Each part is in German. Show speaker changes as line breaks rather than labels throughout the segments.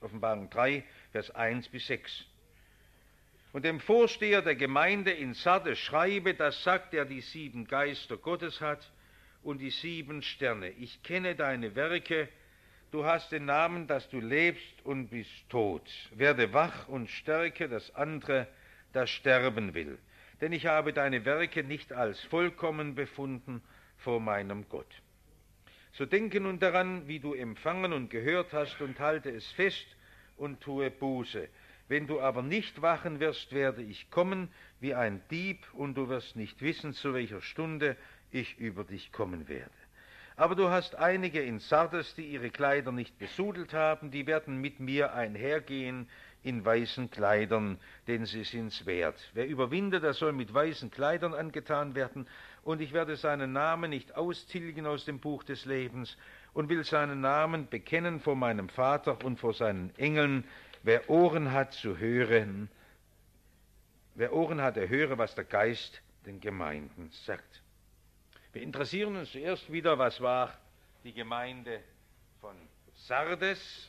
Offenbarung 3, Vers 1 bis 6. Und dem Vorsteher der Gemeinde in Sardes schreibe, das sagt, der die 7 Geister Gottes hat und die 7 Sterne. Ich kenne deine Werke, du hast den Namen, dass du lebst und bist tot. Werde wach und stärke das andere, das sterben will. Denn ich habe deine Werke nicht als vollkommen befunden vor meinem Gott. So denke nun daran, wie du empfangen und gehört hast, und halte es fest und tue Buße. Wenn du aber nicht wachen wirst, werde ich kommen wie ein Dieb, und du wirst nicht wissen, zu welcher Stunde ich über dich kommen werde. Aber du hast einige in Sardes, die ihre Kleider nicht besudelt haben, die werden mit mir einhergehen in weißen Kleidern, denn sie sind's wert. Wer überwindet, der soll mit weißen Kleidern angetan werden, und ich werde seinen Namen nicht austilgen aus dem Buch des Lebens und will seinen Namen bekennen vor meinem Vater und vor seinen Engeln. Wer Ohren hat zu hören, der höre, was der Geist den Gemeinden sagt. Wir interessieren uns zuerst wieder, was war die Gemeinde von Sardes.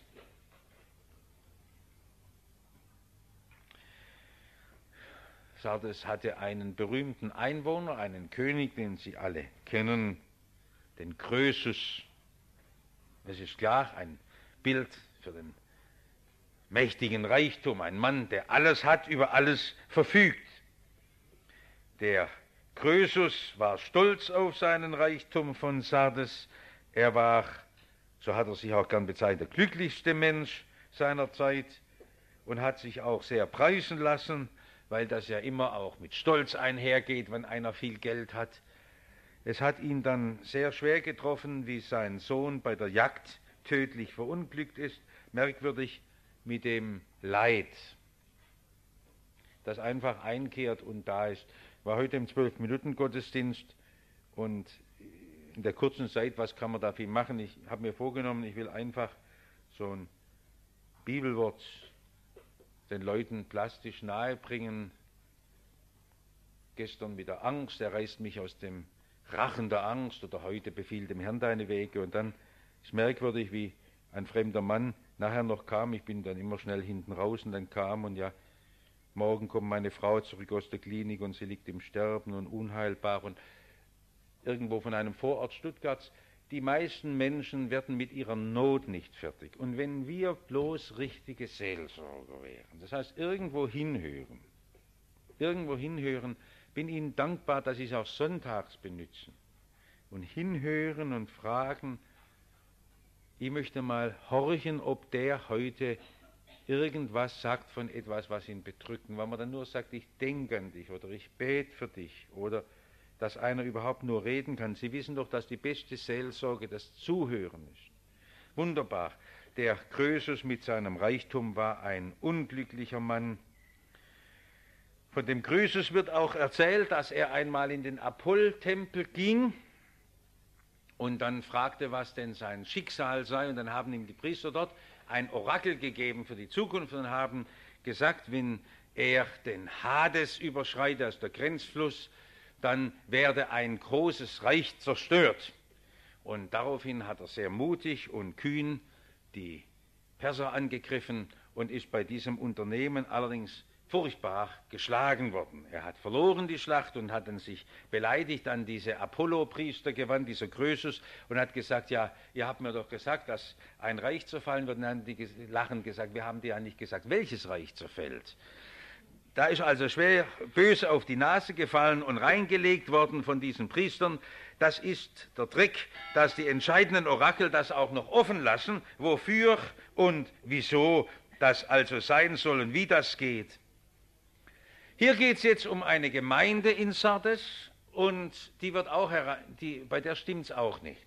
Sardes hatte einen berühmten Einwohner, einen König, den Sie alle kennen, den Krösus. Es ist klar, ein Bild für den mächtigen Reichtum, ein Mann, der alles hat, über alles verfügt. Der Krösus war stolz auf seinen Reichtum von Sardes. Er war, so hat er sich auch gern bezeichnet, der glücklichste Mensch seiner Zeit und hat sich auch sehr preisen lassen, weil das ja immer auch mit Stolz einhergeht, wenn einer viel Geld hat. Es hat ihn dann sehr schwer getroffen, wie sein Sohn bei der Jagd tödlich verunglückt ist. Merkwürdig, mit dem Leid, das einfach einkehrt und da ist. Ich war heute im 12-Minuten-Gottesdienst und in der kurzen Zeit, was kann man da viel machen? Ich habe mir vorgenommen, ich will einfach so ein Bibelwort den Leuten plastisch nahebringen. Gestern mit der Angst, er reißt mich aus dem Rachen der Angst, oder heute befiehl dem Herrn deine Wege. Und dann ist merkwürdig, wie ein fremder Mann nachher noch kam. Ich bin dann immer schnell hinten raus und dann kam, und ja, morgen kommt meine Frau zurück aus der Klinik und sie liegt im Sterben und unheilbar, und irgendwo von einem Vorort Stuttgarts. Die meisten Menschen werden mit ihrer Not nicht fertig. Und wenn wir bloß richtige Seelsorger wären, das heißt irgendwo hinhören, bin Ihnen dankbar, dass Sie es auch sonntags benutzen und hinhören und fragen, ich möchte mal horchen, ob der heute irgendwas sagt von etwas, was ihn bedrückt. Weil man dann nur sagt, ich denke an dich oder ich bete für dich oder dass einer überhaupt nur reden kann. Sie wissen doch, dass die beste Seelsorge das Zuhören ist. Wunderbar. Der Krösus mit seinem Reichtum war ein unglücklicher Mann. Von dem Krösus wird auch erzählt, dass er einmal in den Apoll-Tempel ging und dann fragte, was denn sein Schicksal sei. Und dann haben ihm die Priester dort ein Orakel gegeben für die Zukunft und haben gesagt, wenn er den Hades überschreitet, das ist der Grenzfluss, dann werde ein großes Reich zerstört. Und daraufhin hat er sehr mutig und kühn die Perser angegriffen und ist bei diesem Unternehmen allerdings furchtbar geschlagen worden. Er hat verloren die Schlacht und hat dann sich beleidigt an diese Apollo-Priester gewandt, dieser Krösus, und hat gesagt, ja, ihr habt mir doch gesagt, dass ein Reich zerfallen wird. Und dann haben die lachend gesagt, wir haben dir ja nicht gesagt, welches Reich zerfällt. Da ist also schwer böse auf die Nase gefallen und reingelegt worden von diesen Priestern. Das ist der Trick, dass die entscheidenden Orakel das auch noch offen lassen, wofür und wieso das also sein soll und wie das geht. Hier geht es jetzt um eine Gemeinde in Sardes und die wird auch bei der stimmt es auch nicht.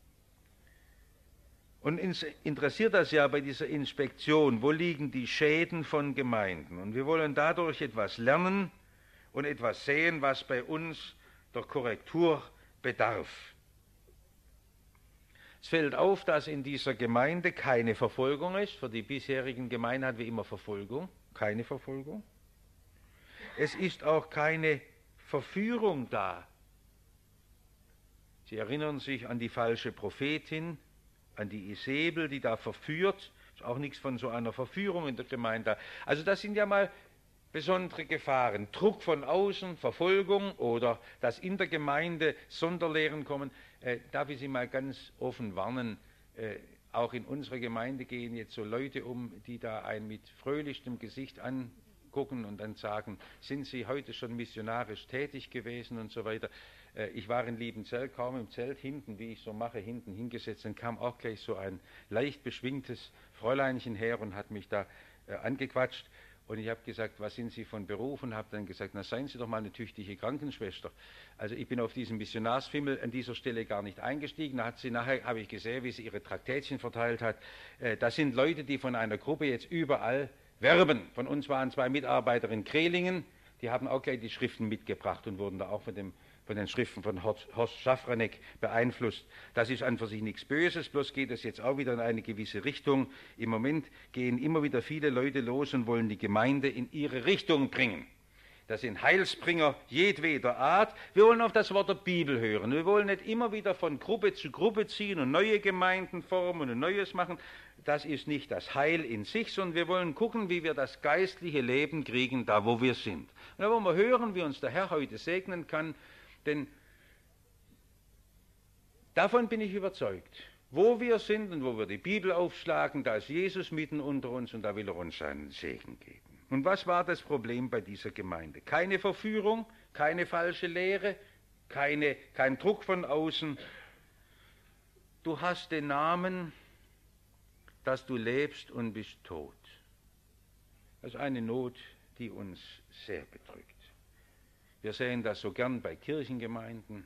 Und uns interessiert das ja bei dieser Inspektion, wo liegen die Schäden von Gemeinden? Und wir wollen dadurch etwas lernen und etwas sehen, was bei uns der Korrektur bedarf. Es fällt auf, dass in dieser Gemeinde keine Verfolgung ist. Für die bisherigen Gemeinden hatten wir immer Verfolgung, keine Verfolgung. Es ist auch keine Verführung da. Sie erinnern sich an die falsche Prophetin, an die Isabel, die da verführt. auch nichts von so einer Verführung in der Gemeinde. Also das sind ja mal besondere Gefahren. Druck von außen, Verfolgung oder dass in der Gemeinde Sonderlehren kommen. Darf ich Sie mal ganz offen warnen, auch in unserer Gemeinde gehen jetzt so Leute um, die da einen mit fröhlichstem Gesicht angucken und dann sagen, sind Sie heute schon missionarisch tätig gewesen und so weiter. Ich war in Liebenzell, kaum im Zelt hinten, wie ich so mache, hinten hingesetzt, dann kam auch gleich so ein leicht beschwingtes Fräuleinchen her und hat mich da angequatscht. Und ich habe gesagt, was sind Sie von Beruf? Und habe dann gesagt, na seien Sie doch mal eine tüchtige Krankenschwester. Also ich bin auf diesen Missionarsfimmel an dieser Stelle gar nicht eingestiegen. Nachher habe ich gesehen, wie sie ihre Traktätchen verteilt hat. Das sind Leute, die von einer Gruppe jetzt überall werben. Von uns waren 2 Mitarbeiter in Krehlingen, die haben auch gleich die Schriften mitgebracht und wurden da auch von den Schriften von Horst Schafranek beeinflusst. Das ist an für sich nichts Böses, bloß geht es jetzt auch wieder in eine gewisse Richtung. Im Moment gehen immer wieder viele Leute los und wollen die Gemeinde in ihre Richtung bringen. Das sind Heilsbringer jedweder Art. Wir wollen auf das Wort der Bibel hören. Wir wollen nicht immer wieder von Gruppe zu Gruppe ziehen und neue Gemeinden formen und Neues machen. Das ist nicht das Heil in sich, sondern wir wollen gucken, wie wir das geistliche Leben kriegen, da wo wir sind. Und da wollen wir hören, wie uns der Herr heute segnen kann. Denn davon bin ich überzeugt. Wo wir sind und wo wir die Bibel aufschlagen, da ist Jesus mitten unter uns und da will er uns seinen Segen geben. Und was war das Problem bei dieser Gemeinde? Keine Verführung, keine falsche Lehre, kein Druck von außen. Du hast den Namen, dass du lebst und bist tot. Das ist eine Not, die uns sehr bedrückt. Wir sehen das so gern bei Kirchengemeinden,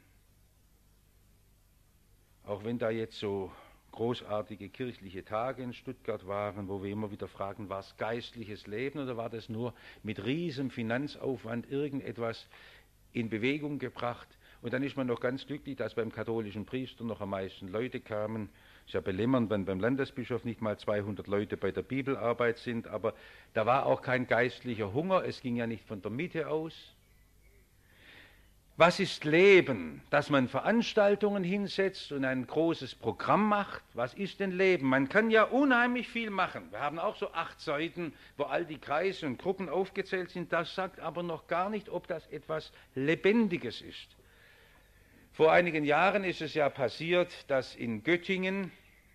auch wenn da jetzt so großartige kirchliche Tage in Stuttgart waren, wo wir immer wieder fragen, war es geistliches Leben oder war das nur mit riesem Finanzaufwand irgendetwas in Bewegung gebracht? Und dann ist man noch ganz glücklich, dass beim katholischen Priester noch am meisten Leute kamen. Es ist ja belämmernd, wenn beim Landesbischof nicht mal 200 Leute bei der Bibelarbeit sind, aber da war auch kein geistlicher Hunger, es ging ja nicht von der Mitte aus. Was ist Leben? Dass man Veranstaltungen hinsetzt und ein großes Programm macht? Was ist denn Leben? Man kann ja unheimlich viel machen. Wir haben auch so 8 Seiten, wo all die Kreise und Gruppen aufgezählt sind. Das sagt aber noch gar nicht, ob das etwas Lebendiges ist. Vor einigen Jahren ist es ja passiert, dass in Göttingen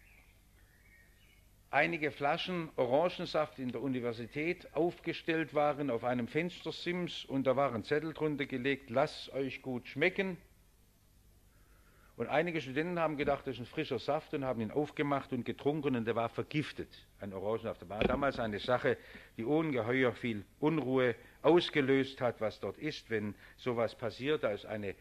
einige Flaschen Orangensaft in der Universität aufgestellt waren auf einem Fenstersims und da waren Zettel drunter gelegt, lasst euch gut schmecken. Und einige Studenten haben gedacht, das ist ein frischer Saft und haben ihn aufgemacht und getrunken und der war vergiftet, ein Orangensaft. Das war damals eine Sache, die ungeheuer viel Unruhe ausgelöst hat, was dort ist, wenn sowas passiert. Da ist eine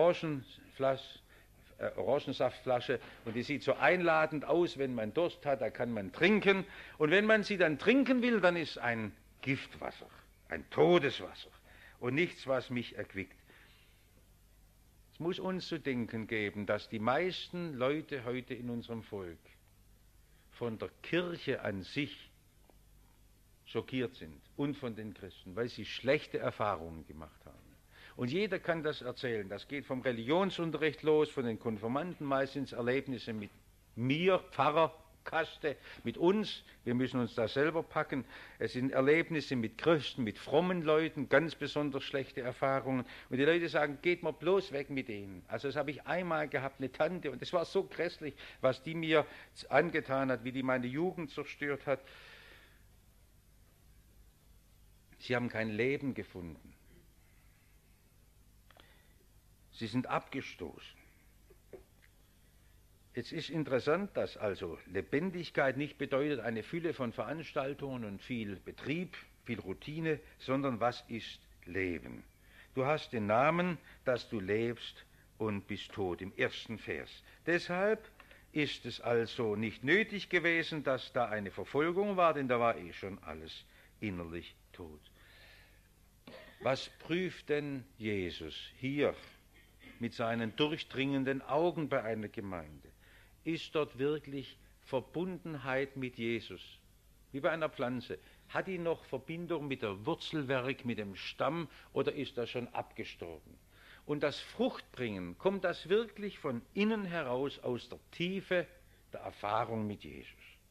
Orangensaftflasche und die sieht so einladend aus, wenn man Durst hat, da kann man trinken. Und wenn man sie dann trinken will, dann ist ein Giftwasser, ein Todeswasser und nichts, was mich erquickt. Es muss uns zu denken geben, dass die meisten Leute heute in unserem Volk von der Kirche an sich schockiert sind und von den Christen, weil sie schlechte Erfahrungen gemacht haben. Und jeder kann das erzählen. Das geht vom Religionsunterricht los, von den Konfirmanden meistens Erlebnisse mit mir, Pfarrer, Kaste, mit uns. Wir müssen uns da selber packen. Es sind Erlebnisse mit Christen, mit frommen Leuten, ganz besonders schlechte Erfahrungen. Und die Leute sagen, geht mal bloß weg mit denen. Also das habe ich einmal gehabt, eine Tante, und es war so grässlich, was die mir angetan hat, wie die meine Jugend zerstört hat. Sie haben kein Leben gefunden. Sie sind abgestoßen. Es ist interessant, dass also Lebendigkeit nicht bedeutet eine Fülle von Veranstaltungen und viel Betrieb, viel Routine, sondern was ist Leben? Du hast den Namen, dass du lebst und bist tot, im 1. Vers. Deshalb ist es also nicht nötig gewesen, dass da eine Verfolgung war, denn da war schon alles innerlich tot. Was prüft denn Jesus hier mit seinen durchdringenden Augen bei einer Gemeinde? Ist dort wirklich Verbundenheit mit Jesus? Wie bei einer Pflanze. Hat die noch Verbindung mit der Wurzelwerk, mit dem Stamm, oder ist das schon abgestorben? Und das Fruchtbringen, kommt das wirklich von innen heraus aus der Tiefe der Erfahrung mit Jesus?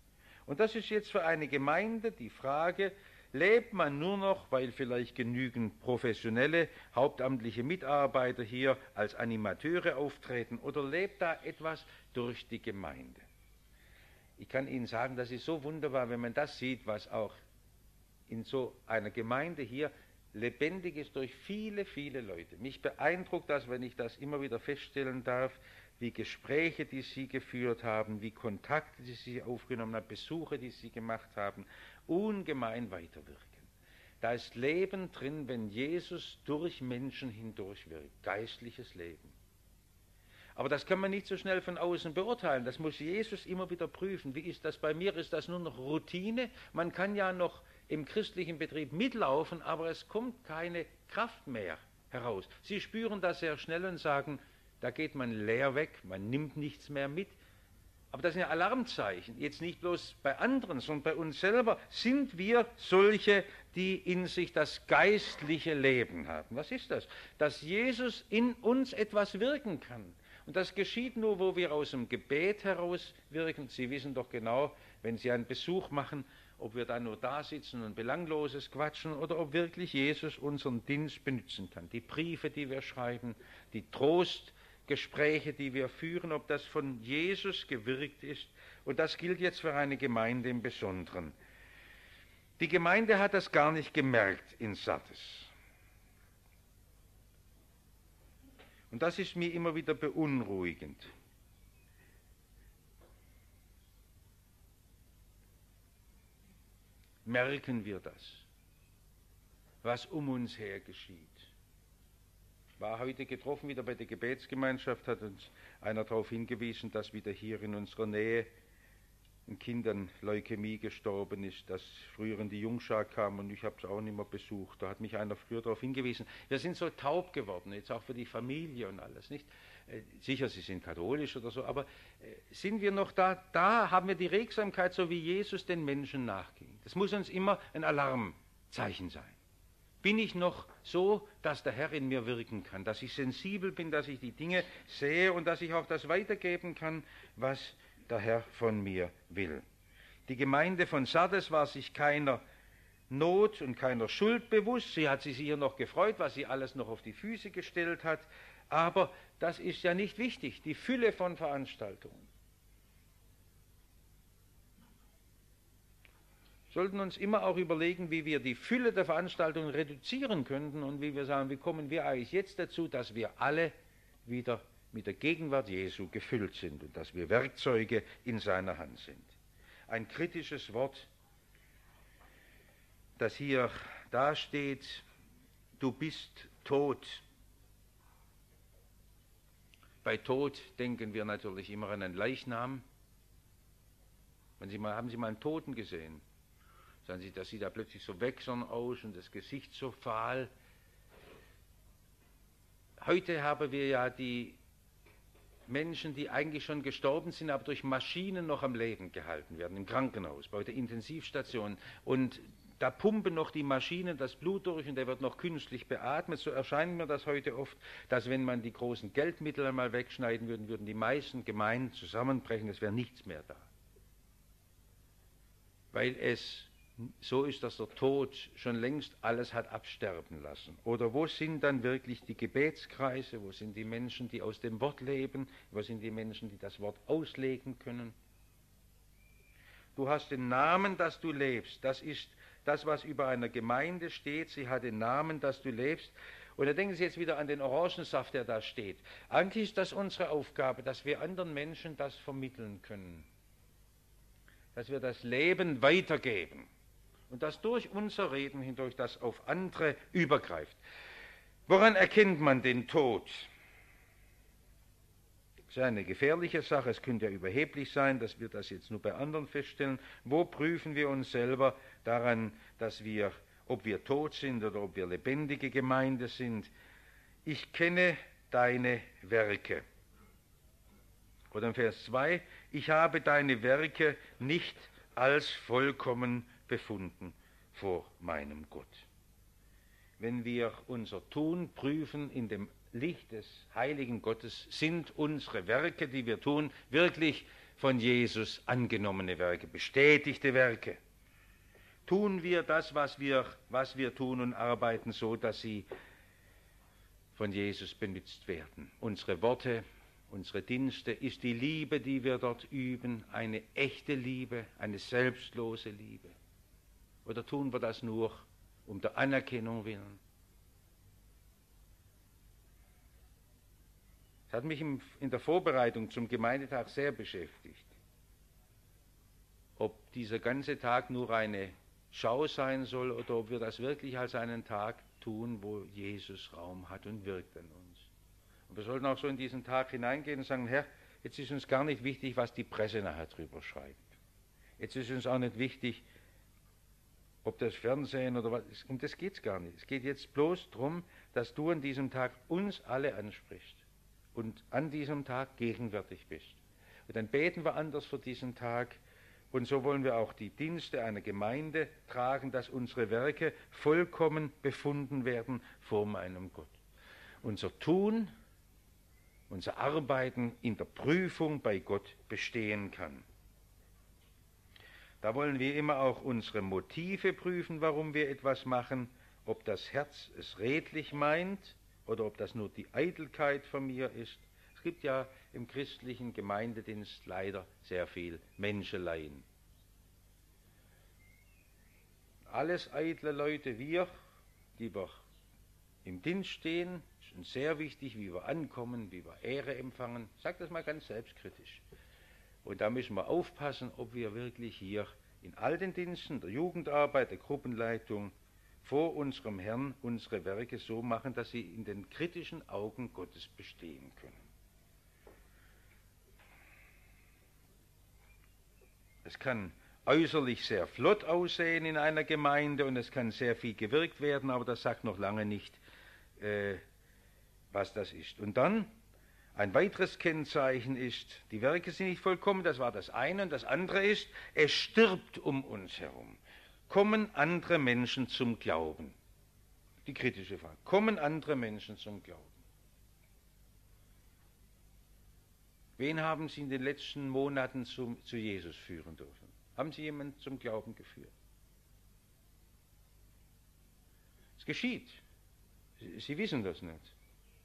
Und das ist jetzt für eine Gemeinde die Frage, lebt man nur noch, weil vielleicht genügend professionelle, hauptamtliche Mitarbeiter hier als Animateure auftreten, oder lebt da etwas durch die Gemeinde? Ich kann Ihnen sagen, das ist so wunderbar, wenn man das sieht, was auch in so einer Gemeinde hier lebendig ist durch viele, viele Leute. Mich beeindruckt das, wenn ich das immer wieder feststellen darf, wie Gespräche, die Sie geführt haben, wie Kontakte, die Sie aufgenommen haben, Besuche, die Sie gemacht haben, ungemein weiterwirken. Da ist Leben drin, wenn Jesus durch Menschen hindurch wirkt, geistliches Leben. Aber das kann man nicht so schnell von außen beurteilen. Das muss Jesus immer wieder prüfen. Wie ist das bei mir? Ist das nur noch Routine? Man kann ja noch im christlichen Betrieb mitlaufen, aber es kommt keine Kraft mehr heraus. Sie spüren das sehr schnell und sagen, da geht man leer weg, man nimmt nichts mehr mit. Aber das sind ja Alarmzeichen. Jetzt nicht bloß bei anderen, sondern bei uns selber. Sind wir solche, die in sich das geistliche Leben haben? Was ist das? Dass Jesus in uns etwas wirken kann. Und das geschieht nur, wo wir aus dem Gebet heraus wirken. Sie wissen doch genau, wenn Sie einen Besuch machen, ob wir da nur da sitzen und Belangloses quatschen oder ob wirklich Jesus unseren Dienst benutzen kann. Die Briefe, die wir schreiben, die Trostgespräche, die wir führen, ob das von Jesus gewirkt ist. Und das gilt jetzt für eine Gemeinde im Besonderen. Die Gemeinde hat das gar nicht gemerkt in Sardes. Und das ist mir immer wieder beunruhigend. Merken wir das, was um uns her geschieht. Ich war heute getroffen wieder bei der Gebetsgemeinschaft, hat uns einer darauf hingewiesen, dass wieder hier in unserer Nähe ein Kind an Leukämie gestorben ist, das früher in die Jungschar kam und ich habe es auch nicht mehr besucht. Da hat mich einer früher darauf hingewiesen. Wir sind so taub geworden, jetzt auch für die Familie und alles, nicht? Sicher, sie sind katholisch oder so, aber sind wir noch da? Da haben wir die Regsamkeit, so wie Jesus den Menschen nachging. Das muss uns immer ein Alarmzeichen sein. Bin ich noch so, dass der Herr in mir wirken kann, dass ich sensibel bin, dass ich die Dinge sehe und dass ich auch das weitergeben kann, was der Herr von mir will. Die Gemeinde von Sardes war sich keiner Not und keiner Schuld bewusst. Sie hat sich hier noch gefreut, was sie alles noch auf die Füße gestellt hat. Aber das ist ja nicht wichtig, die Fülle von Veranstaltungen. Wir sollten uns immer auch überlegen, wie wir die Fülle der Veranstaltungen reduzieren könnten und wie wir sagen, wie kommen wir eigentlich jetzt dazu, dass wir alle wieder mit der Gegenwart Jesu gefüllt sind und dass wir Werkzeuge in seiner Hand sind. Ein kritisches Wort, das hier dasteht, du bist tot. Bei Tod denken wir natürlich immer an einen Leichnam. Haben Sie mal einen Toten gesehen? Sagen Sie, das sieht da plötzlich so wächsern aus und das Gesicht so fahl. Heute haben wir ja die Menschen, die eigentlich schon gestorben sind, aber durch Maschinen noch am Leben gehalten werden, im Krankenhaus, bei der Intensivstation. Und da pumpen noch die Maschinen das Blut durch und der wird noch künstlich beatmet. So erscheint mir das heute oft, dass wenn man die großen Geldmittel einmal wegschneiden würde, würden die meisten Gemeinden zusammenbrechen, es wäre nichts mehr da. Weil es so ist, dass der Tod schon längst alles hat absterben lassen. Oder wo sind dann wirklich die Gebetskreise? Wo sind die Menschen, die aus dem Wort leben? Wo sind die Menschen, die das Wort auslegen können? Du hast den Namen, dass du lebst. Das ist das, was über einer Gemeinde steht. Sie hat den Namen, dass du lebst. Und da denken Sie jetzt wieder an den Orangensaft, der da steht. Eigentlich ist das unsere Aufgabe, dass wir anderen Menschen das vermitteln können. Dass wir das Leben weitergeben. Und das durch unser Reden hindurch, das auf andere übergreift. Woran erkennt man den Tod? Das ist eine gefährliche Sache, es könnte ja überheblich sein, dass wir das jetzt nur bei anderen feststellen. Wo prüfen wir uns selber daran, dass wir, ob wir tot sind oder ob wir lebendige Gemeinde sind? Ich kenne deine Werke. Oder im Vers 2, ich habe deine Werke nicht als vollkommen befunden vor meinem Gott. Wenn wir unser Tun prüfen in dem Licht des heiligen Gottes, sind unsere Werke, die wir tun, wirklich von Jesus angenommene Werke, bestätigte Werke. Tun wir das, was wir tun und arbeiten, so, dass sie von Jesus benutzt werden. Unsere Worte, unsere Dienste, ist die Liebe, die wir dort üben, eine echte Liebe, eine selbstlose Liebe? Oder tun wir das nur um der Anerkennung willen? Es hat mich in der Vorbereitung zum Gemeindetag sehr beschäftigt, ob dieser ganze Tag nur eine Schau sein soll oder ob wir das wirklich als einen Tag tun, wo Jesus Raum hat und wirkt an uns. Und wir sollten auch so in diesen Tag hineingehen und sagen, Herr, jetzt ist uns gar nicht wichtig, was die Presse nachher drüber schreibt. Jetzt ist uns auch nicht wichtig, ob das Fernsehen oder was, um das geht es gar nicht. Es geht jetzt bloß darum, dass du an diesem Tag uns alle ansprichst und an diesem Tag gegenwärtig bist. Und dann beten wir anders für diesen Tag. Und so wollen wir auch die Dienste einer Gemeinde tragen, dass unsere Werke vollkommen befunden werden vor meinem Gott. Unser Tun, unser Arbeiten in der Prüfung bei Gott bestehen kann. Da wollen wir immer auch unsere Motive prüfen, warum wir etwas machen, ob das Herz es redlich meint oder ob das nur die Eitelkeit von mir ist. Es gibt ja im christlichen Gemeindedienst leider sehr viel Menscheleien. Alles eitle Leute, wir, die wir im Dienst stehen, ist uns sehr wichtig, wie wir ankommen, wie wir Ehre empfangen. Ich sage das mal ganz selbstkritisch. Und da müssen wir aufpassen, ob wir wirklich hier in all den Diensten, der Jugendarbeit, der Gruppenleitung, vor unserem Herrn unsere Werke so machen, dass sie in den kritischen Augen Gottes bestehen können. Es kann äußerlich sehr flott aussehen in einer Gemeinde und es kann sehr viel gewirkt werden, aber das sagt noch lange nicht, was das ist. Und dann ein weiteres Kennzeichen ist, die Werke sind nicht vollkommen, das war das eine, und das andere ist, es stirbt um uns herum. Kommen andere Menschen zum Glauben? Die kritische Frage. Kommen andere Menschen zum Glauben? Wen haben Sie in den letzten Monaten zu Jesus führen dürfen? Haben Sie jemanden zum Glauben geführt? Es geschieht. Sie wissen das nicht.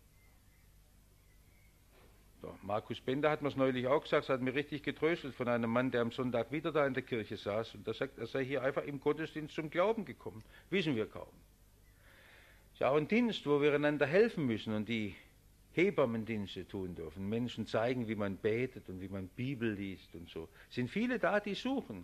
So, Markus Bender hat mir es neulich auch gesagt, es hat mir richtig getröstet von einem Mann, der am Sonntag wieder da in der Kirche saß und der sagt, er sei hier einfach im Gottesdienst zum Glauben gekommen. Wissen wir kaum. Es ist ja auch ein Dienst, wo wir einander helfen müssen und die Hebammendienste tun dürfen, Menschen zeigen, wie man betet und wie man Bibel liest und so. Es sind viele da, die suchen.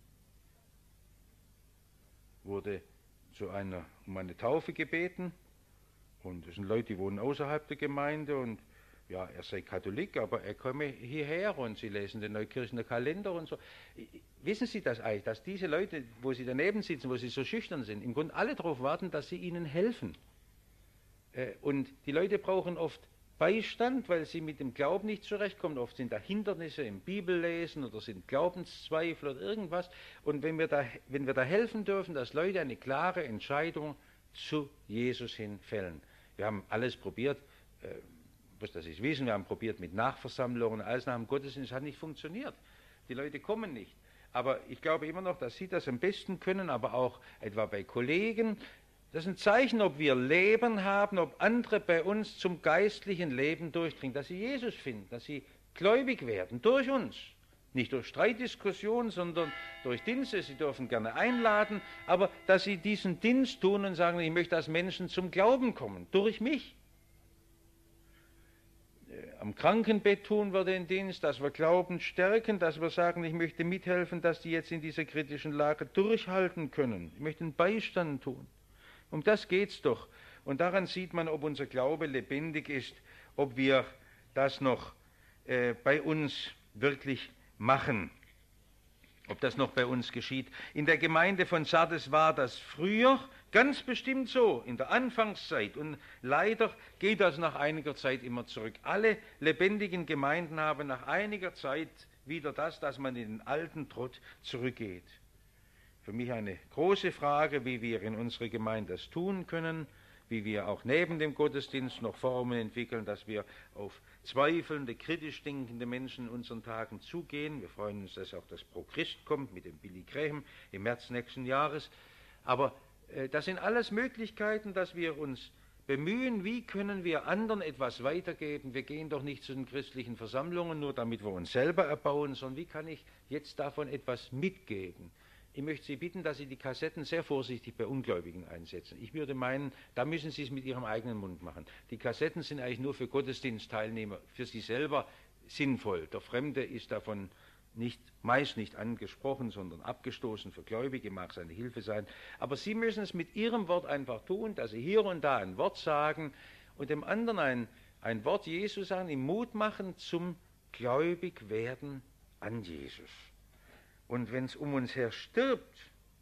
Wurde um eine Taufe gebeten und das sind Leute, die wohnen außerhalb der Gemeinde und ja, er sei Katholik, aber er komme hierher und sie lesen den Neukirchener Kalender und so. Wissen Sie das eigentlich, dass diese Leute, wo sie daneben sitzen, wo sie so schüchtern sind, im Grunde alle darauf warten, dass sie ihnen helfen. Und die Leute brauchen oft Beistand, weil sie mit dem Glauben nicht zurechtkommen. Oft sind da Hindernisse im Bibellesen oder sind Glaubenszweifel oder irgendwas. Und wenn wir da helfen dürfen, dass Leute eine klare Entscheidung zu Jesus hin fällen. Wir haben alles probiert, was das ist wissen, wir haben probiert mit Nachversammlungen, alles nach dem Gottesdienst, hat nicht funktioniert. Die Leute kommen nicht. Aber ich glaube immer noch, dass Sie das am besten können, aber auch etwa bei Kollegen. Das ist ein Zeichen, ob wir Leben haben, ob andere bei uns zum geistlichen Leben durchdringen, dass sie Jesus finden, dass sie gläubig werden, durch uns. Nicht durch Streitdiskussionen, sondern durch Dienste. Sie dürfen gerne einladen, aber dass sie diesen Dienst tun und sagen, ich möchte, dass Menschen zum Glauben kommen, durch mich. Am Krankenbett tun wir den Dienst, dass wir Glauben stärken, dass wir sagen, ich möchte mithelfen, dass die jetzt in dieser kritischen Lage durchhalten können. Ich möchte einen Beistand tun. Um das geht's doch. Und daran sieht man, ob unser Glaube lebendig ist, ob wir das noch bei uns wirklich machen, ob das noch bei uns geschieht. In der Gemeinde von Sardes war das früher ganz bestimmt so, in der Anfangszeit. Und leider geht das nach einiger Zeit immer zurück. Alle lebendigen Gemeinden haben nach einiger Zeit wieder das, dass man in den alten Trott zurückgeht. Für mich eine große Frage, wie wir in unserer Gemeinde das tun können, wie wir auch neben dem Gottesdienst noch Formen entwickeln, dass wir auf zweifelnde, kritisch denkende Menschen in unseren Tagen zugehen. Wir freuen uns, dass auch das Pro Christ kommt mit dem Billy Graham im März nächsten Jahres. Aber das sind alles Möglichkeiten, dass wir uns bemühen, wie können wir anderen etwas weitergeben. Wir gehen doch nicht zu den christlichen Versammlungen, nur damit wir uns selber erbauen, sondern wie kann ich jetzt davon etwas mitgeben. Ich möchte Sie bitten, dass Sie die Kassetten sehr vorsichtig bei Ungläubigen einsetzen. Ich würde meinen, da müssen Sie es mit Ihrem eigenen Mund machen. Die Kassetten sind eigentlich nur für Gottesdienstteilnehmer, für Sie selber sinnvoll. Der Fremde ist davon meist nicht angesprochen, sondern abgestoßen. Für Gläubige mag es eine Hilfe sein. Aber Sie müssen es mit Ihrem Wort einfach tun, dass Sie hier und da ein Wort sagen und dem anderen ein Wort Jesus sagen, ihm Mut machen zum Gläubigwerden an Jesus. Und wenn es um uns her stirbt,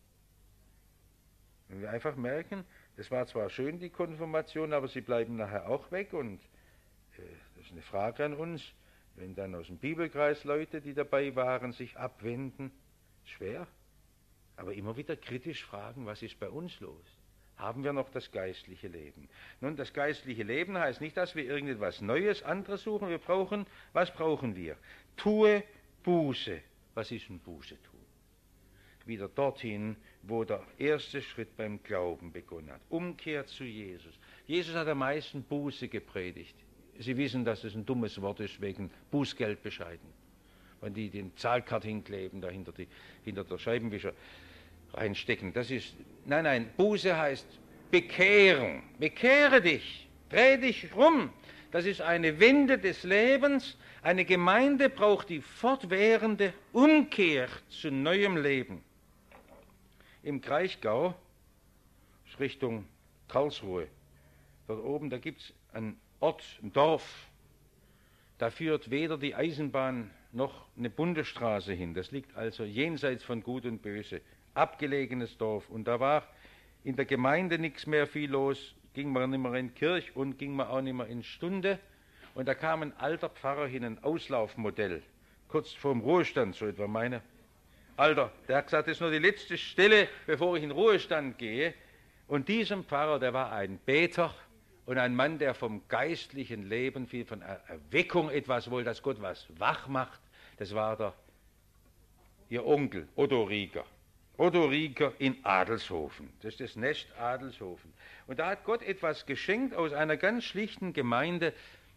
wenn wir einfach merken, das war zwar schön, die Konfirmation, aber sie bleiben nachher auch weg. Und das ist eine Frage an uns, wenn dann aus dem Bibelkreis Leute, die dabei waren, sich abwenden, schwer, aber immer wieder kritisch fragen, was ist bei uns los? Haben wir noch das geistliche Leben? Nun, das geistliche Leben heißt nicht, dass wir irgendetwas Neues, anderes suchen. Was brauchen wir? Tue Buße. Was ist ein Buße tun? Wieder dorthin, wo der erste Schritt beim Glauben begonnen hat. Umkehr zu Jesus. Jesus hat am meisten Buße gepredigt. Sie wissen, dass das ein dummes Wort ist wegen Bußgeldbescheiden. Wenn die den Zahlkart hinkleben, da hinter der Scheibenwischer reinstecken. Nein, Buße heißt Bekehrung. Bekehre dich, dreh dich rum. Das ist eine Wende des Lebens. Eine Gemeinde braucht die fortwährende Umkehr zu neuem Leben. Im Kraichgau, Richtung Karlsruhe, dort oben, da gibt es einen Ort, ein Dorf. Da führt weder die Eisenbahn noch eine Bundesstraße hin. Das liegt also jenseits von Gut und Böse. Abgelegenes Dorf. Und da war in der Gemeinde nichts mehr viel los. Ging man nicht mehr in die Kirche und ging man auch nicht mehr in Stunde. Und da kam ein alter Pfarrer hin, ein Auslaufmodell, kurz vorm Ruhestand, so etwa meine. Alter, der hat gesagt, das ist nur die letzte Stelle, bevor ich in Ruhestand gehe. Und diesem Pfarrer, der war ein Beter und ein Mann, der vom geistlichen Leben, viel von Erweckung etwas wollte, dass Gott was wach macht. Das war ihr Onkel, Otto Rieger. Otto Rieger in Adelshofen. Das ist das Nest Adelshofen. Und da hat Gott etwas geschenkt aus einer ganz schlichten Gemeinde.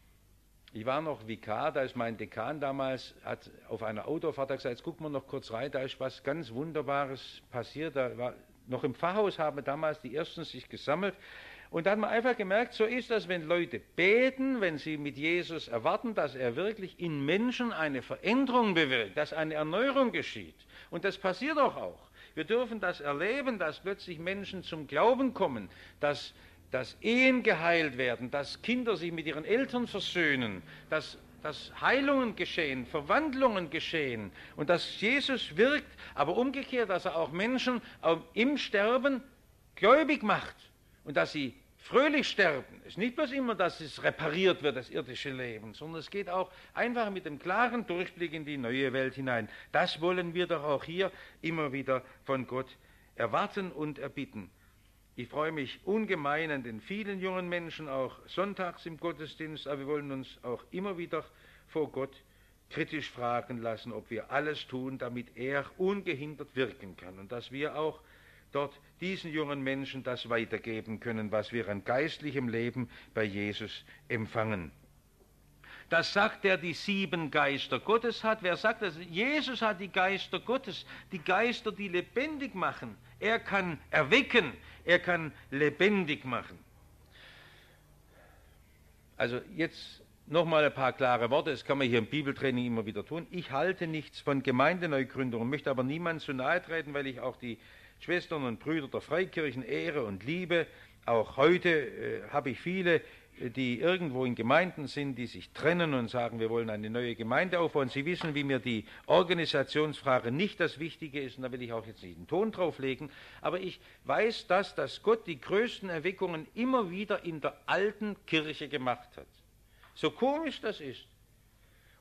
Ich war noch Vikar, da ist mein Dekan damals, hat auf einer Autofahrt gesagt, jetzt gucken wir noch kurz rein, da ist was ganz Wunderbares passiert. Noch im Pfarrhaus haben damals die Ersten sich gesammelt. Und da hat man einfach gemerkt, so ist das, wenn Leute beten, wenn sie mit Jesus erwarten, dass er wirklich in Menschen eine Veränderung bewirkt, dass eine Erneuerung geschieht. Und das passiert auch. Wir dürfen das erleben, dass plötzlich Menschen zum Glauben kommen, dass Ehen geheilt werden, dass Kinder sich mit ihren Eltern versöhnen, dass Heilungen geschehen, Verwandlungen geschehen und dass Jesus wirkt, aber umgekehrt, dass er auch Menschen im Sterben gläubig macht und dass sie fröhlich sterben. Es ist nicht bloß immer, dass es repariert wird, das irdische Leben, sondern es geht auch einfach mit dem klaren Durchblick in die neue Welt hinein. Das wollen wir doch auch hier immer wieder von Gott erwarten und erbitten. Ich freue mich ungemein an den vielen jungen Menschen, auch sonntags im Gottesdienst, aber wir wollen uns auch immer wieder vor Gott kritisch fragen lassen, ob wir alles tun, damit er ungehindert wirken kann und dass wir auch dort diesen jungen Menschen das weitergeben können, was wir an geistlichem Leben bei Jesus empfangen. Das sagt der die 7 Geister Gottes hat. Wer sagt das? Jesus hat die Geister Gottes, die Geister, die lebendig machen. Er kann erwecken, er kann lebendig machen. Also jetzt nochmal ein paar klare Worte, das kann man hier im Bibeltraining immer wieder tun. Ich halte nichts von Gemeindeneugründung, möchte aber niemandem zu nahe treten, weil ich auch die Schwestern und Brüder der Freikirchen ehre und liebe. Auch heute habe ich viele, die irgendwo in Gemeinden sind, die sich trennen und sagen, wir wollen eine neue Gemeinde aufbauen. Sie wissen, wie mir die Organisationsfrage nicht das Wichtige ist, und da will ich auch jetzt nicht den Ton drauflegen, aber ich weiß dass Gott die größten Erweckungen immer wieder in der alten Kirche gemacht hat. So komisch das ist.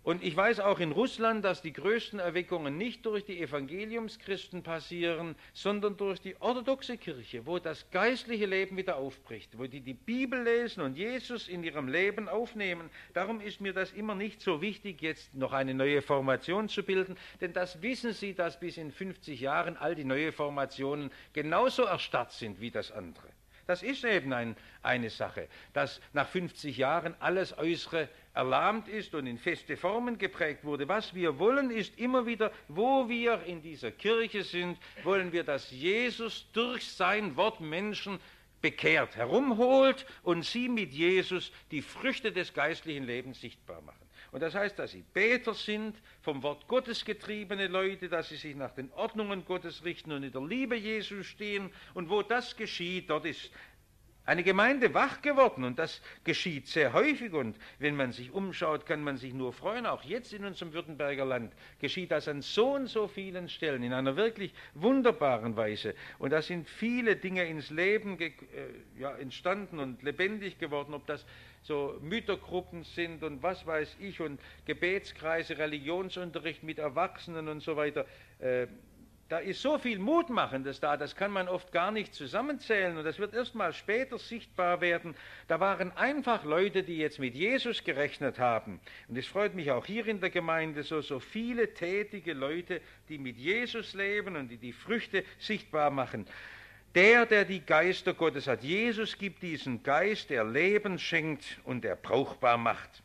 Und ich weiß auch in Russland, dass die größten Erweckungen nicht durch die Evangeliumschristen passieren, sondern durch die orthodoxe Kirche, wo das geistliche Leben wieder aufbricht, wo die Bibel lesen und Jesus in ihrem Leben aufnehmen. Darum ist mir das immer nicht so wichtig, jetzt noch eine neue Formation zu bilden, denn das wissen Sie, dass bis in 50 Jahren all die neue Formationen genauso erstarrt sind wie das andere. Das ist eben eine Sache, dass nach 50 Jahren alles Äußere erlahmt ist und in feste Formen geprägt wurde. Was wir wollen, ist immer wieder, wo wir in dieser Kirche sind, wollen wir, dass Jesus durch sein Wort Menschen bekehrt, herumholt und sie mit Jesus die Früchte des geistlichen Lebens sichtbar machen. Und das heißt, dass sie Beter sind, vom Wort Gottes getriebene Leute, dass sie sich nach den Ordnungen Gottes richten und in der Liebe Jesu stehen. Und wo das geschieht, dort ist eine Gemeinde wach geworden und das geschieht sehr häufig. Und wenn man sich umschaut, kann man sich nur freuen. Auch jetzt in unserem Württemberger Land geschieht das an so und so vielen Stellen in einer wirklich wunderbaren Weise. Und da sind viele Dinge ins Leben entstanden und lebendig geworden, ob das so Müttergruppen sind und was weiß ich und Gebetskreise, Religionsunterricht mit Erwachsenen und so weiter. Da ist so viel Mutmachendes da, das kann man oft gar nicht zusammenzählen und das wird erst mal später sichtbar werden. Da waren einfach Leute, die jetzt mit Jesus gerechnet haben. Und es freut mich auch hier in der Gemeinde so viele tätige Leute, die mit Jesus leben und die die Früchte sichtbar machen. Der die Geister Gottes hat. Jesus gibt diesen Geist, der Leben schenkt und der brauchbar macht.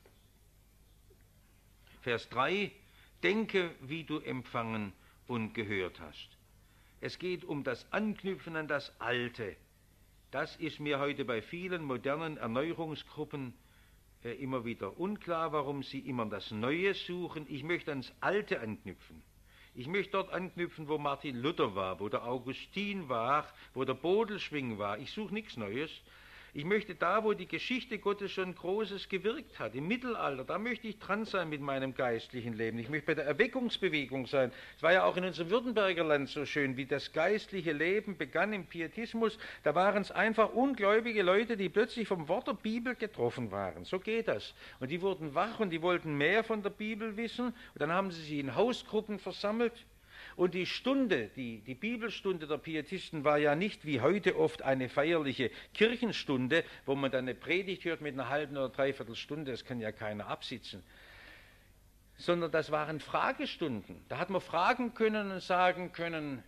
Vers 3, denke, wie du empfangen und gehört hast. Es geht um das Anknüpfen an das Alte. Das ist mir heute bei vielen modernen Erneuerungsgruppen immer wieder unklar, warum sie immer das Neue suchen. Ich möchte ans Alte anknüpfen. Ich möchte dort anknüpfen, wo Martin Luther war, wo der Augustin war, wo der Bodelschwingh war. Ich suche nichts Neues. Ich möchte da, wo die Geschichte Gottes schon Großes gewirkt hat, im Mittelalter, da möchte ich dran sein mit meinem geistlichen Leben. Ich möchte bei der Erweckungsbewegung sein. Es war ja auch in unserem Württemberger Land so schön, wie das geistliche Leben begann im Pietismus. Da waren es einfach ungläubige Leute, die plötzlich vom Wort der Bibel getroffen waren. So geht das. Und die wurden wach und die wollten mehr von der Bibel wissen. Und dann haben sie sich in Hausgruppen versammelt. Und die Stunde, die Bibelstunde der Pietisten war ja nicht wie heute oft eine feierliche Kirchenstunde, wo man dann eine Predigt hört mit einer halben oder dreiviertel Stunde, das kann ja keiner absitzen, sondern das waren Fragestunden. Da hat man fragen können und sagen können,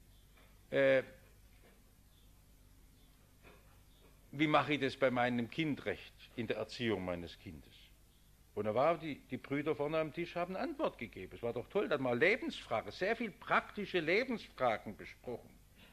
wie mache ich das bei meinem Kind recht, in der Erziehung meines Kindes? Und da waren die Brüder vorne am Tisch, haben Antwort gegeben. Es war doch toll, da hat man Lebensfragen, sehr viel praktische Lebensfragen besprochen.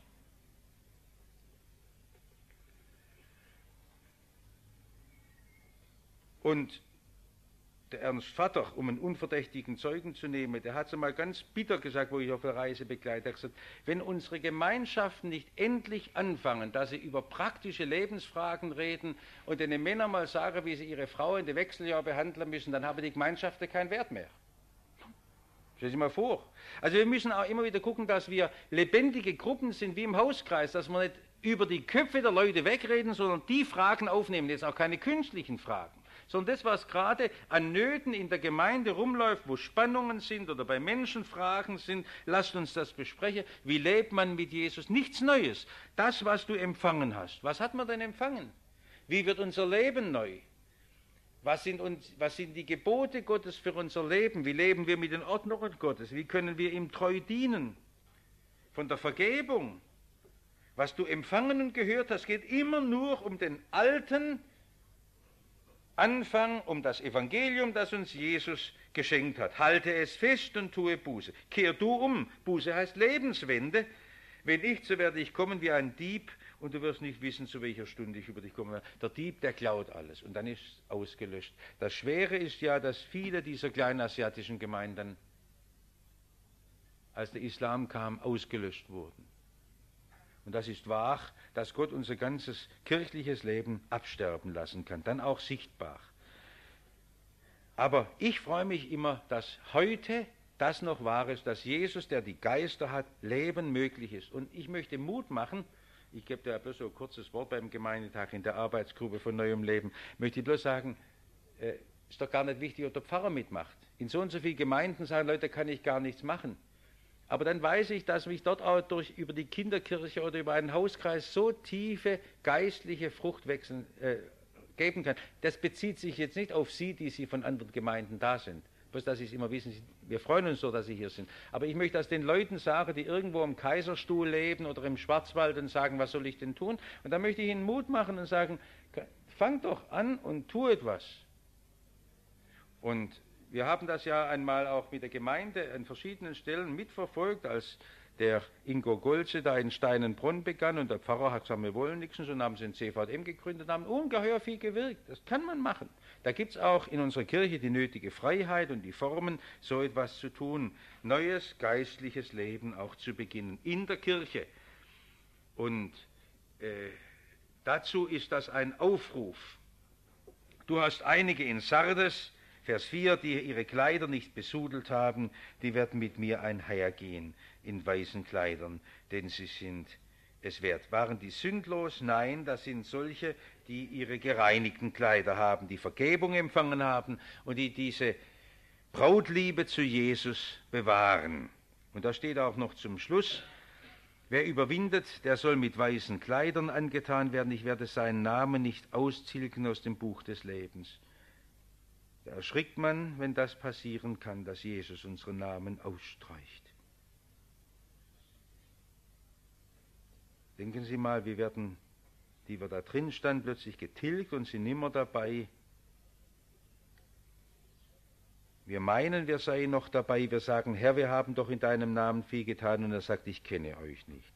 Und der Ernst Vatter, um einen unverdächtigen Zeugen zu nehmen, der hat es einmal ganz bitter gesagt, wo ich auf der Reise begleitet habe, wenn unsere Gemeinschaften nicht endlich anfangen, dass sie über praktische Lebensfragen reden und den Männern mal sagen, wie sie ihre Frau in den Wechseljahr behandeln müssen, dann haben die Gemeinschaften keinen Wert mehr. Stellen Sie mal vor. Also wir müssen auch immer wieder gucken, dass wir lebendige Gruppen sind, wie im Hauskreis, dass wir nicht über die Köpfe der Leute wegreden, sondern die Fragen aufnehmen, jetzt auch keine künstlichen Fragen, sondern das, was gerade an Nöten in der Gemeinde rumläuft, wo Spannungen sind oder bei Menschen Fragen sind, lasst uns das besprechen. Wie lebt man mit Jesus? Nichts Neues. Das, was du empfangen hast. Was hat man denn empfangen? Wie wird unser Leben neu? Was sind die Gebote Gottes für unser Leben? Wie leben wir mit den Ordnungen Gottes? Wie können wir ihm treu dienen? Von der Vergebung. Was du empfangen und gehört hast, geht immer nur um den alten Anfang, um das Evangelium, das uns Jesus geschenkt hat. Halte es fest und tue Buße. Kehr du um. Buße heißt Lebenswende. Wenn nicht, so werde ich kommen wie ein Dieb und du wirst nicht wissen, zu welcher Stunde ich über dich komme. Der Dieb, der klaut alles und dann ist es ausgelöscht. Das Schwere ist ja, dass viele dieser kleinasiatischen Gemeinden, als der Islam kam, ausgelöscht wurden. Und das ist wahr, dass Gott unser ganzes kirchliches Leben absterben lassen kann, dann auch sichtbar. Aber ich freue mich immer, dass heute das noch wahr ist, dass Jesus, der die Geister hat, Leben möglich ist. Und ich möchte Mut machen, ich gebe da bloß so ein kurzes Wort beim Gemeindetag in der Arbeitsgruppe von Neuem Leben, möchte ich bloß sagen, ist doch gar nicht wichtig, ob der Pfarrer mitmacht. in so und so vielen Gemeinden sagen Leute, da kann ich gar nichts machen. Aber dann weiß ich, dass mich dort auch über die Kinderkirche oder über einen Hauskreis so tiefe geistliche Fruchtwechsel geben kann. Das bezieht sich jetzt nicht auf Sie, die von anderen Gemeinden da sind. Bloß, dass Sie es immer wissen, wir freuen uns so, dass Sie hier sind. Aber ich möchte das den Leuten sagen, die irgendwo im Kaiserstuhl leben oder im Schwarzwald und sagen, was soll ich denn tun? Und da möchte ich ihnen Mut machen und sagen, fang doch an und tu etwas. Und wir haben das ja einmal auch mit der Gemeinde an verschiedenen Stellen mitverfolgt, als der Ingo Golze da in Steinenbronn begann und der Pfarrer hat gesagt, wir wollen nichts, und haben sie ein CVM gegründet, haben ungeheuer viel gewirkt. Das kann man machen. Da gibt es auch in unserer Kirche die nötige Freiheit und die Formen, so etwas zu tun, neues geistliches Leben auch zu beginnen in der Kirche. Und dazu ist das ein Aufruf. Du hast einige in Sardes, Vers 4, die ihre Kleider nicht besudelt haben, die werden mit mir einhergehen in weißen Kleidern, denn sie sind es wert. Waren die sündlos? Nein, das sind solche, die ihre gereinigten Kleider haben, die Vergebung empfangen haben und die diese Brautliebe zu Jesus bewahren. Und da steht auch noch zum Schluss, wer überwindet, der soll mit weißen Kleidern angetan werden. Ich werde seinen Namen nicht austilgen aus dem Buch des Lebens. Da erschrickt man, wenn das passieren kann, dass Jesus unseren Namen ausstreicht. Denken Sie mal, wie werden, die wir da drin standen, plötzlich getilgt und sind nimmer dabei. Wir meinen, wir seien noch dabei, wir sagen, Herr, wir haben doch in deinem Namen viel getan, und er sagt, ich kenne euch nicht.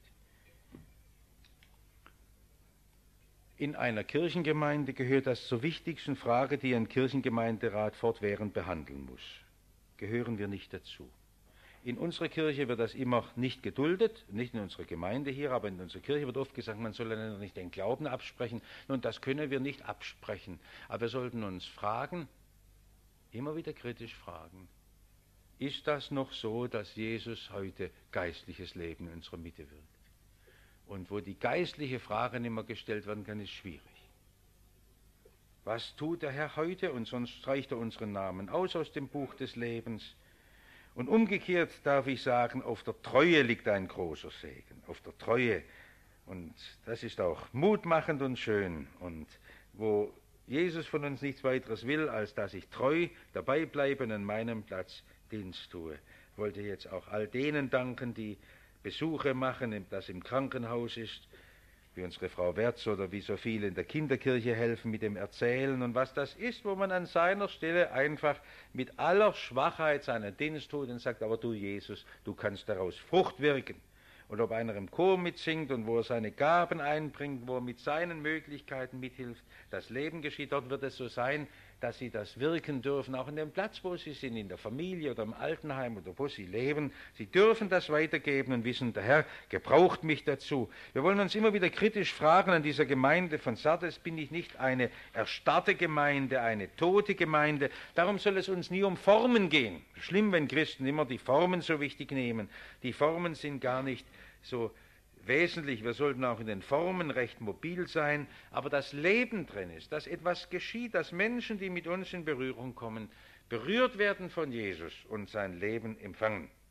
In einer Kirchengemeinde gehört das zur wichtigsten Frage, die ein Kirchengemeinderat fortwährend behandeln muss. Gehören wir nicht dazu? In unserer Kirche wird das immer nicht geduldet, nicht in unserer Gemeinde hier, aber in unserer Kirche wird oft gesagt, man soll einander nicht den Glauben absprechen. Nun, das können wir nicht absprechen, aber wir sollten uns fragen, immer wieder kritisch fragen, ist das noch so, dass Jesus heute geistliches Leben in unserer Mitte wirkt? Und wo die geistliche Frage nicht mehr gestellt werden kann, ist schwierig. Was tut der Herr heute? Und sonst streicht er unseren Namen aus dem Buch des Lebens. Und umgekehrt darf ich sagen, auf der Treue liegt ein großer Segen. Auf der Treue. Und das ist auch mutmachend und schön. Und wo Jesus von uns nichts weiteres will, als dass ich treu dabei bleibe und an meinem Platz Dienst tue. Ich wollte jetzt auch all denen danken, die Besuche machen, das im Krankenhaus ist, wie unsere Frau Wertz oder wie so viele in der Kinderkirche helfen mit dem Erzählen und was das ist, wo man an seiner Stelle einfach mit aller Schwachheit seinen Dienst tut und sagt, aber du Jesus, du kannst daraus Frucht wirken. Und ob einer im Chor mitsingt und wo er seine Gaben einbringt, wo er mit seinen Möglichkeiten mithilft, das Leben geschieht, dort wird es so sein, dass sie das wirken dürfen, auch in dem Platz, wo sie sind, in der Familie oder im Altenheim oder wo sie leben. Sie dürfen das weitergeben und wissen, der Herr gebraucht mich dazu. Wir wollen uns immer wieder kritisch fragen an dieser Gemeinde von Sardes, bin ich nicht eine erstarrte Gemeinde, eine tote Gemeinde? Darum soll es uns nie um Formen gehen. Schlimm, wenn Christen immer die Formen so wichtig nehmen. Die Formen sind gar nicht so wesentlich, wir sollten auch in den Formen recht mobil sein, aber das Leben drin ist, dass etwas geschieht, dass Menschen, die mit uns in Berührung kommen, berührt werden von Jesus und sein Leben empfangen.